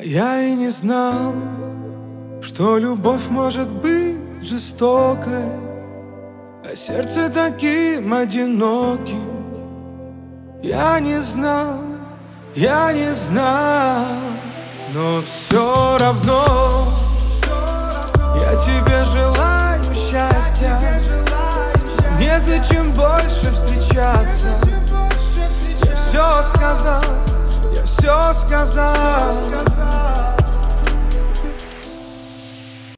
я и не знал, что любовь может быть жестокой, а сердце таким одиноким. Я не знал, но все равно я тебе желаю счастья. Незачем больше встречаться. Я все сказал,